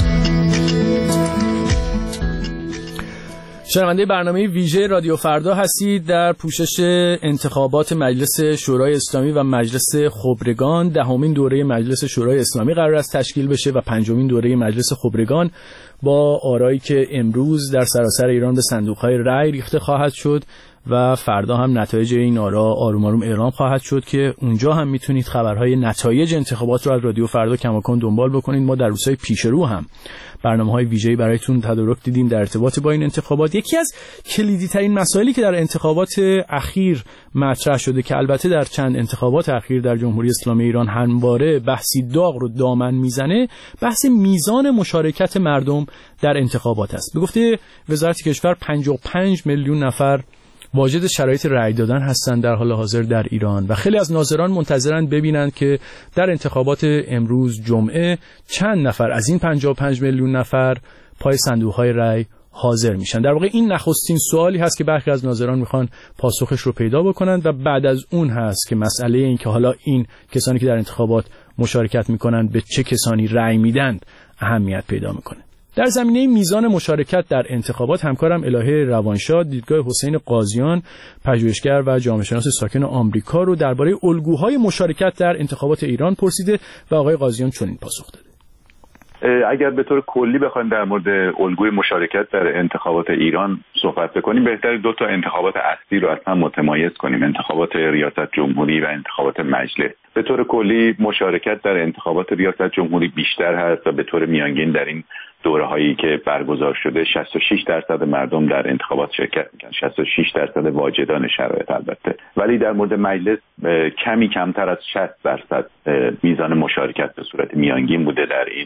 شنونده برنامه ویژه رادیو فردا هستید. در پوشش انتخابات مجلس شورای اسلامی و مجلس خبرگان، 10مین دوره مجلس شورای اسلامی قرار است تشکیل بشه و 5مین دوره مجلس خبرگان با آرایی که امروز در سراسر ایران به صندوق‌های رای ریخته خواهد شد و فردا هم نتایج این آرا آروم آروم اعلام خواهد شد که اونجا هم میتونید خبرهای نتایج انتخابات رو از رادیو فردا کماکان دنبال بکنید. ما در روزهای پیش رو هم برنامه‌های ویژه‌ای برایتون تدارک دیدیم در ارتباط با این انتخابات. یکی از کلیدی ترین مسائلی که در انتخابات اخیر مطرح شده که البته در چند انتخابات اخیر در جمهوری اسلامی ایران همواره بحثی داغ رو دامن میزنه، بحث میزان مشارکت مردم در انتخابات است. به گفته وزارت کشور 55 میلیون نفر واجد شرایط رأی دادن هستند در حال حاضر در ایران و خیلی از ناظران منتظرند ببینند که در انتخابات امروز جمعه چند نفر از این 55 میلیون نفر پای صندوق‌های رأی حاضر میشن. در واقع این نخستین سوالی هست که برخی از ناظران میخوان پاسخش رو پیدا بکنند و بعد از اون هست که مسئله این که حالا این کسانی که در انتخابات مشارکت میکنند به چه کسانی رأی میدند اهمیت پیدا میکنه. در زمینه میزان مشارکت در انتخابات همکارم الهه روانشاد دیدگاه حسین قاضیان پژوهشگر و جامعه شناس ساکن آمریکا رو درباره الگوهای مشارکت در انتخابات ایران پرسیده و آقای قاضیان چنین پاسخ داده. اگر به طور کلی بخوایم در مورد الگوی مشارکت در انتخابات ایران صحبت بکنیم، بهتر دو تا انتخابات اصلی رو از هم متمایز کنیم، انتخابات ریاست جمهوری و انتخابات مجلس. به طور کلی مشارکت در انتخابات ریاست جمهوری بیشتر هست و به طور میانگین در این دوره هایی که برگزار شده 66% مردم در انتخابات شرکت میکنن، 66% واجدان شرایط البته، ولی در مورد مجلس کمی کمتر از 60% میزان مشارکت به صورت میانگین بوده در این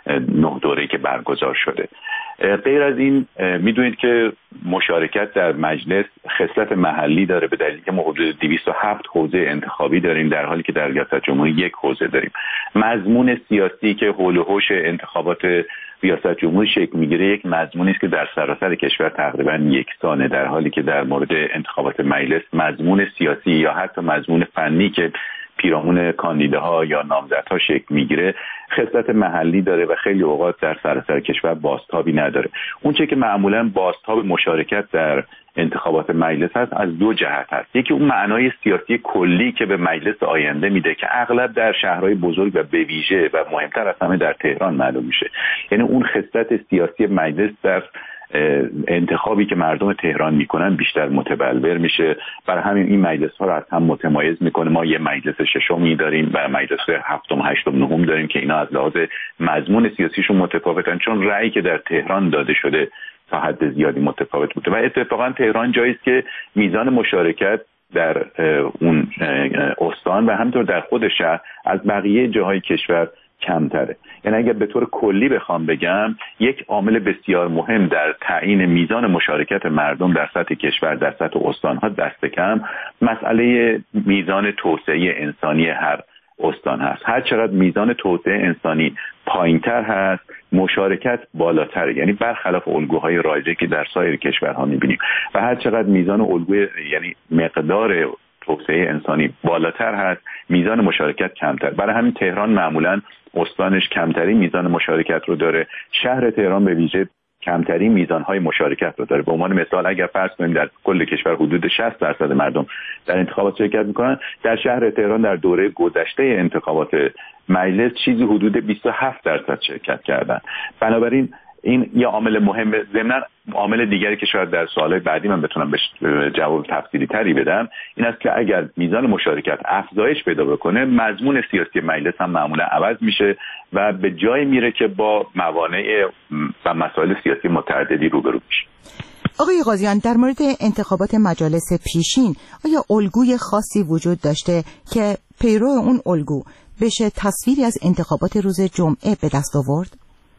9 دوره‌ای که برگزار شده. غیر از این میدونید که مشارکت در مجلس خصلت محلی داره، به دلیلی که ما حدود 207 حوزه انتخابی داریم در حالی که در ریاست جمهوری 1 حوزه داریم. مضمون سیاسی که حول و حوش انتخابات ریاست جمهوری شکل میگیره یک مضمونی است که در سراسر کشور تقریبا یکسانه، در حالی که در مورد انتخابات مجلس مضمون سیاسی یا حتی مضمون فنی که پیرامون کاندیداها یا نامزدها شکل میگیره خصلت محلی داره و خیلی اوقات در سراسر کشور بازتابی نداره. اون چه که معمولا بازتاب مشارکت در انتخابات مجلس هست از 2 جهت هست. یکی اون معنای سیاسی کلی که به مجلس آینده میده که اغلب در شهرهای بزرگ و به ویژه و مهمتر از همه در تهران معلوم میشه، یعنی اون خصلت سیاسی مجلس در انتخابی که مردم تهران میکنن بیشتر متبلور میشه. برای همین این مجلس ها رو از هم متمایز میکنه. ما یه مجلس ششمی داریم و مجلس هفتم، هشتم، نهم داریم که اینا از لحاظ مضمون سیاسیشون متفاوتن، چون رأیی که در تهران داده شده تا حد زیادی متفاوت بوده و اتفاقا تهران جایی است که میزان مشارکت در اون استان و همینطور در خود شهر از بقیه جاهای کشور کمتره. یعنی اگر به طور کلی بخوام بگم یک عامل بسیار مهم در تعیین میزان مشارکت مردم در سطح کشور در سطح استان‌ها دست کم مسئله میزان توسعه انسانی هر استان هست. هر چقدر میزان توسعه انسانی پایین‌تر هست مشارکت بالاتره، یعنی برخلاف الگوهای رایجی که در سایر کشورها می‌بینیم، و هر چقدر میزان الگوی یعنی مقدار توسعه انسانی بالاتر هست میزان مشارکت کمتر. برای همین تهران معمولاً استانش کمترین میزان مشارکت رو داره، شهر تهران به ویژه کمترین میزانهای مشارکت رو داره. به عنوان مثال اگر فرض کنیم در کل کشور حدود 60% مردم در انتخابات شرکت میکنن، در شهر تهران در دوره گذشته انتخابات مجلس چیزی حدود 27% شرکت کردن. بنابراین این یه عامل مهمه. ضمن عامل دیگری که شاید در سوالهای بعدی من بتونم بهش جواب تفصیلی تری بدم این است که اگر میزان مشارکت افزایش پیدا بکنه مضمون سیاسی مجلس هم معمولا عوض میشه و به جای میره که با موانع و مسائل سیاسی متعددی روبرو میشه. آقای قاضیان، در مورد انتخابات مجالس پیشین آیا الگوی خاصی وجود داشته که پیرو اون الگو بشه تصویری از انتخابات روز جمعه به دست آورد؟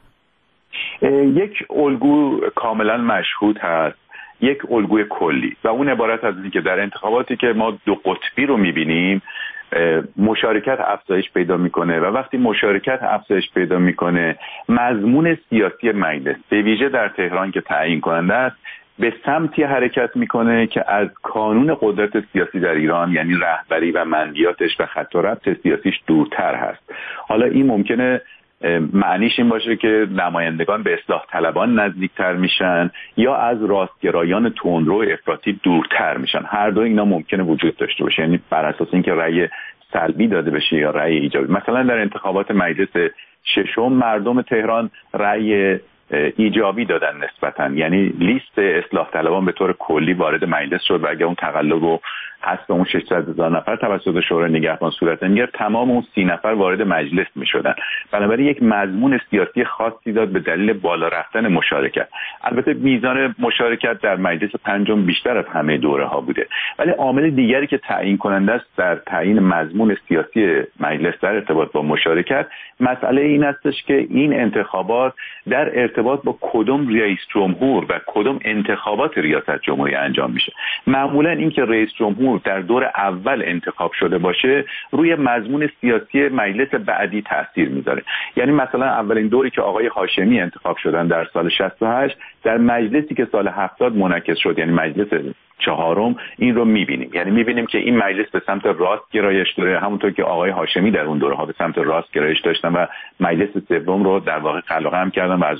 یک الگو کاملا مشهود هست، یک الگوی کلی، و اون عبارت از اینکه در انتخاباتی که ما 2 قطبی رو میبینیم مشارکت افزایش پیدا میکنه و وقتی مشارکت افزایش پیدا میکنه مضمون سیاسی مجلس به ویژه در تهران که تعیین کننده است به سمتی حرکت میکنه که از کانون قدرت سیاسی در ایران یعنی رهبری و مندیاتش و خط و ربط سیاسیش دورتر هست. حالا این ممکنه معنیش این باشه که نمایندگان به اصلاح طلبان نزدیکتر میشن یا از راستگرایان تندرو افراطی دورتر میشن. هر دو اینا ممکنه وجود داشته باشه، یعنی بر اساس اینکه رأی سلبی داده بشه یا رأی ایجابی. مثلا در انتخابات مجلس ششم مردم تهران رأی ایجابی دادن نسبتاً، یعنی لیست اصلاح طلبان به طور کلی وارد مجلس شد و اگه اون تقلب و حذف اون 600,000 نفر توسط شورای نگهبان صورت نمی‌گرفت تمام اون 30 نفر وارد مجلس می‌شدن. بنابراین یک مضمون سیاسی خاصی داد به دلیل بالا رفتن مشارکت. البته میزان مشارکت در مجلس پنجم بیشتر از همه دوره‌ها بوده، ولی عامل دیگری که تعیین کننده است در تعیین مضمون سیاسی مجلس در ارتباط با مشارکت مسئله این استش که این انتخابات در ارتباط با کدوم رئیس جمهور و کدوم انتخابات ریاست جمهوری انجام میشه. معمولا اینکه رئیس جمهور در دور اول انتخاب شده باشه روی مضمون سیاسی مجلس بعدی تاثیر میذاره. یعنی مثلا اولین دوری که آقای هاشمی انتخاب شدن در سال 68 در مجلسی که سال 70 منعکس شد، یعنی مجلس چهارم، این رو میبینیم. یعنی میبینیم که این مجلس به سمت راست گرایش داره، همونطور که آقای هاشمی در اون دوره‌ها به سمت راست گرایش داشتن و مجلس سوم رو در واقع قلقم کردن و از اون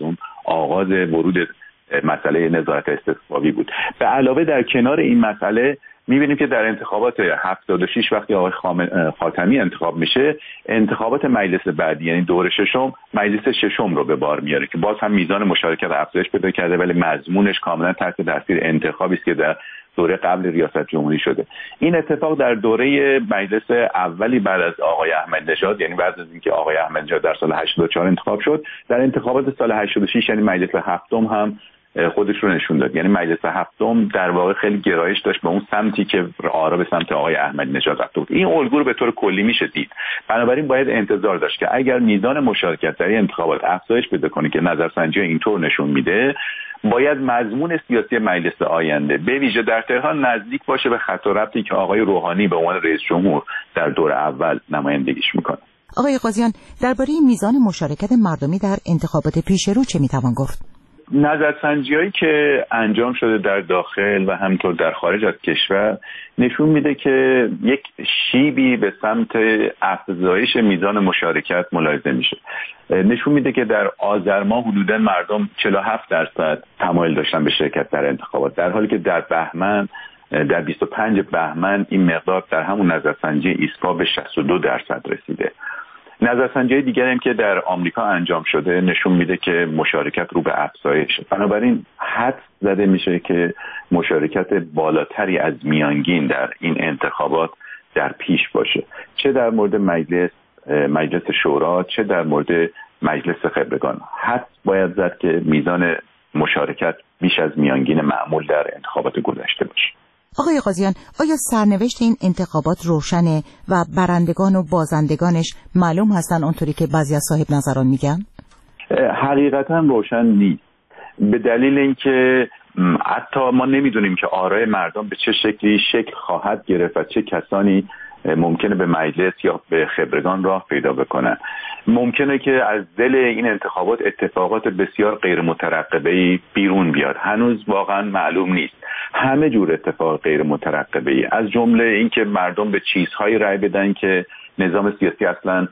آغاز ورود مسئله نظارت استثبابی بود. به علاوه در کنار این مسئله می‌بینیم که در انتخابات 76 وقتی آقای خاتمی انتخاب میشه، انتخابات مجلس بعدی یعنی دور ششم، مجلس ششم رو به بار میاره که باز هم میزان مشارکت افزایش پیدا کرده، ولی مضمونش کاملا تحت تاثیر انتخابی است که در دوره قبل ریاست جمهوری شده. این اتفاق در دوره مجلس اولی بعد از آقای احمدی نژاد، یعنی بعد از اینکه آقای احمدی نژاد در سال 84 انتخاب شد، در انتخابات سال 86 یعنی مجلس هفتم هم خودش رو نشون داد. یعنی مجلس هفتم در واقع خیلی گرایش داشت به اون سمتی که آرا به سمت آقای احمدی نژاد رفته بود. این الگو رو به طور کلی میشه دید. بنابراین باید انتظار داشت که اگر میزان مشارکت در این انتخابات افزایش پیدا کنه که نظرسنجی اینطور نشون میده، باید مضمون سیاسی مجلس آینده به ویژه در تهران نزدیک باشه به خط و ربطی که آقای روحانی به عنوان رئیس جمهور در دور اول نمایندگیش میکنه. آقای قاضیان، درباره میزان مشارکت مردمی در انتخابات پیش رو چه میتوان گفت؟ نظرسنجی‌هایی که انجام شده در داخل و همینطور در خارج از کشور نشون میده که یک شیبی به سمت افزایش میزان مشارکت ملاحظه میشه. نشون میده که در آذر ماه حدوداً مردم 47% تمایل داشتن به شرکت در انتخابات، در حالی که در بهمن، در 25 بهمن این مقدار در همون نظرسنجی ایسپا به 62% رسیده. نظرسنجی دیگری هم که در آمریکا انجام شده نشون میده که مشارکت رو به افزایش. بنابراین حدس زده میشه که مشارکت بالاتری از میانگین در این انتخابات در پیش باشه، چه در مورد مجلس شورا، چه در مورد مجلس خبرگان. حدس باید زد که میزان مشارکت بیش از میانگین معمول در انتخابات گذشته باشه. آقای قاضیان، آیا سرنوشت این انتخابات روشنه و برندگان و بازندگانش معلوم هستن اونطوری که بعضی از صاحب نظران میگن؟ حقیقتا روشن نیست، به دلیل اینکه حتی ما نمیدونیم که آرای مردم به چه شکلی شکل خواهد گرفت و چه کسانی ممکنه به مجلس یا به خبرگان راه پیدا بکنن. ممکنه که از دل این انتخابات اتفاقات بسیار غیر مترقبه‌ای بیرون بیاد. هنوز واقعا معلوم نیست. همه جور اتفاق غیر مترقبه‌ای، از جمله اینکه مردم به چیزهایی رأی بدن که نظام سیاسی اصلا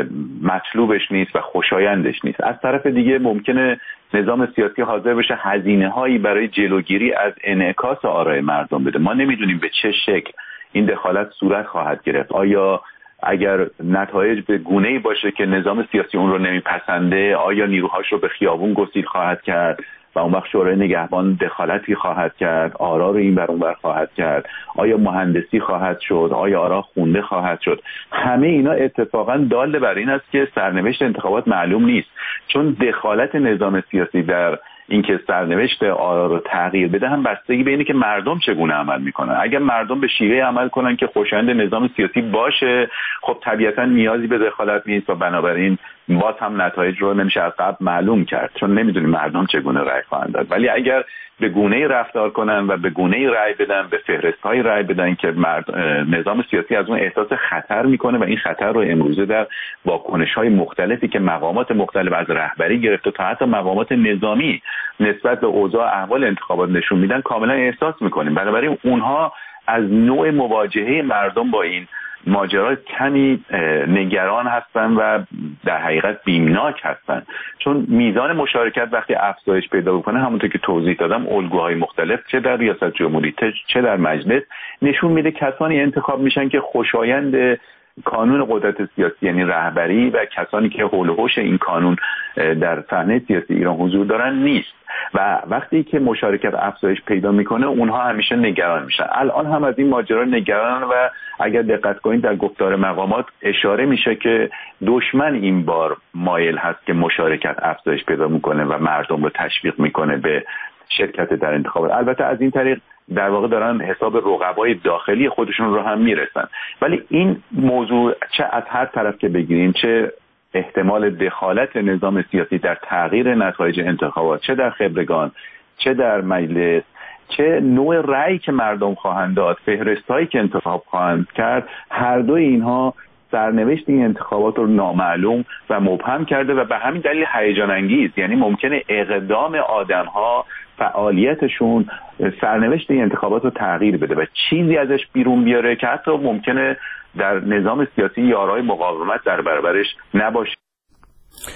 مطلوبش نیست و خوشایندش نیست. از طرف دیگه ممکنه نظام سیاسی حاضر بشه هزینه‌هایی برای جلوگیری از انعکاس آرای مردم بده. ما نمیدونیم به چه شکل این دخالت صورت خواهد گرفت. آیا اگر نتایج به گونه‌ای باشه که نظام سیاسی اون رو نمیپسنده، آیا نیروهاش رو به خیابون گسیل خواهد کرد و اون وقت شورای نگهبان دخالتی خواهد کرد، آرا رو این بر اون بر خواهد کرد، آیا مهندسی خواهد شد، آیا آرا خونده خواهد شد؟ همه اینا اتفاقا دال بر این است که سرنوشت انتخابات معلوم نیست، چون دخالت نظام سیاسی در اینکه سرنوشت آرا رو تغییر بده هم بستگی به اینه که مردم چگونه عمل میکنن. اگر مردم به شیوه عمل کنن که خوشایند نظام سیاسی باشه، خب طبیعتا نیازی به دخالت نیست و بنابراین باز هم نتایج رو نمیشه از قبل معلوم کرد، چون نمیدونیم مردم چگونه رأی خواهند داد. ولی اگر به گونه‌ای رفتار کنن و به گونه‌ای رأی بدن، به فهرست‌های رأی بدن که نظام سیاسی از اون احساس خطر میکنه و این خطر رو امروزه در واکنش‌های مختلفی که مقامات مختلف از رهبری گرفته تا حتی مقامات نظامی نسبت به اوضاع احوال انتخابات نشون میدن کاملا احساس میکنیم. بنابراین اونها از نوع مواجهه مردم با این ماجرا کمی نگران هستن و در حقیقت بیمناک هستن، چون میزان مشارکت وقتی افزایش پیدا بکنه، همونطور که توضیح دادم، الگوهای مختلف چه در ریاست جمهوری چه در مجلس نشون میده کسانی انتخاب میشن که خوشایند کانون قدرت سیاسی یعنی رهبری و کسانی که حول و حوش این کانون در صحنه سیاسی ایران حضور دارن نیست و وقتی که مشارکت افزایش پیدا میکنه اونها همیشه نگران میشن. الان هم از این ماجرا نگران و اگر دقت کنید در گفتار مقامات اشاره میشه که دشمن این بار مایل هست که مشارکت افزایش پیدا میکنه و مردم رو تشویق میکنه به شرکت در انتخابات. البته از این طریق در واقع دارن حساب رقبای داخلی خودشون رو هم میرسن. ولی این موضوع چه از هر طرف که بگیریم، چه احتمال دخالت نظام سیاسی در تغییر نتایج انتخابات، چه در خبرگان چه در مجلس، چه نوع رأی که مردم خواهند داد، فهرست‌هایی که انتخاب خواهند کرد، هر دو اینها سرنوشت این انتخابات رو نامعلوم و مبهم کرده و به همین دلیل هیجان انگیز، یعنی ممکنه اقدام آدم‌ها، فعالیتشون سرنوشت این انتخابات رو تغییر بده و چیزی ازش بیرون بیاره که حتی ممکنه در نظام سیاسی یارای مقاومت در برابرش نباشه.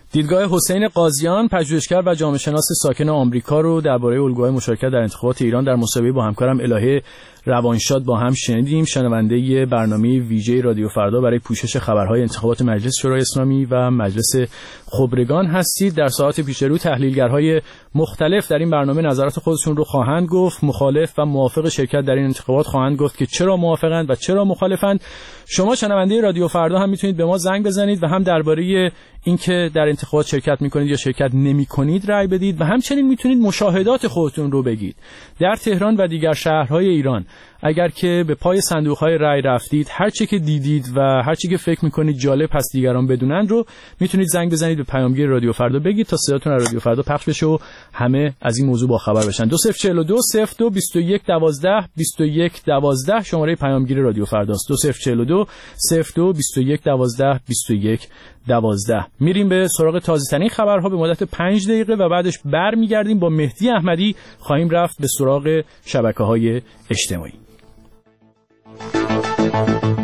دیدگاه حسین قاضیان، پژوهشگر و جامعه شناس ساکن آمریکا رو درباره الگوهای مشارکت در انتخابات ایران در مسابقه با همکارم الهه روانشاد با هم شنیدیم. شنونده برنامه ویژه رادیو فردا برای پوشش خبرهای انتخابات مجلس شورای اسلامی و مجلس خبرگان هستید. در ساعات پیش رو تحلیلگرهای مختلف در این برنامه نظرات خودشون رو خواهند گفت. مخالف و موافق شرکت در این انتخابات خواهند گفت که چرا موافقند و چرا مخالفند. شما شنونده رادیو فردا هم میتونید به ما زنگ بزنید و هم درباره اینکه در انتخابات شرکت میکنید یا شرکت نمیکنید رأی بدید و همچنین میتونید مشاهدات خودتون رو بگید. در تهران و دیگر شهرهای ایران اگر که به پای صندوق‌های رأی رفتید، هر چی که دیدید و هر چی که فکر میکنید جالب هست دیگران بدونن رو میتونید زنگ بزنید به پیامگیر رادیو فردا بگید تا صداتون از رادیو فردا پخش بشه و همه از این موضوع با خبر بشن. 2042 02 21 12 21 12 شماره پیامگیر رادیو فرداست. 2042 02 21 12 21 12. میریم به سراغ تازه‌ترین خبرها به مدت 5 دقیقه و بعدش برمیگردیم با مهدی احمدی خواهیم رفت به سراغ شبکه‌های اجتماعی.